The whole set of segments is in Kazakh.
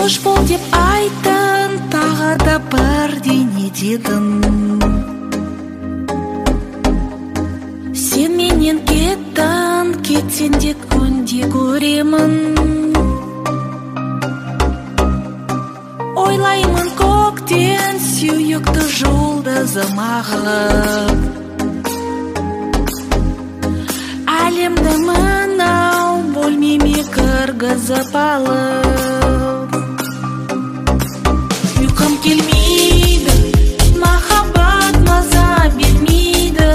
қош бол деп айттың, тағы да бірдеңе дедің. Сен менен кеттің, кетсең де күнде көремін. Ойлаймын көктен сүйікті жұлдызым ағып, әлемді мынау бөлмеме кіргізіп алып. Ұйқым келмейді, махаббат маза бермейді.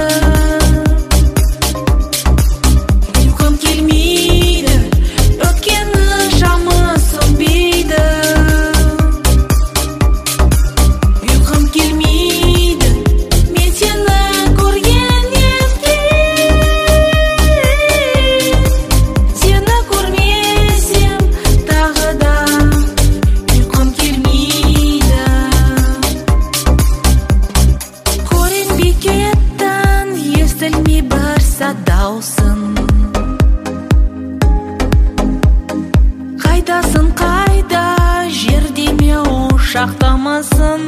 Ұйқым келмейді, өткені шамы сөнбейді. Ұйқым келмейді, мен сені көргеннен кейін. Сені көрмесем тағы да ұйқым келмейді. Көрінбей кеттің, естілмей бір сәт даусың. Қайдасың, қайда, жерде ме, ошақтамасың?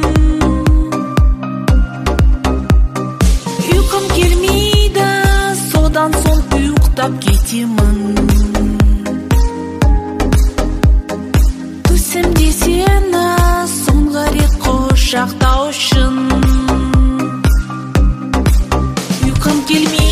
Ұйқым келмейді, содан соң ұйықтап кетемін. Түсімде сені соңғы рет құшақтау үшін. Ұйқым келмейді.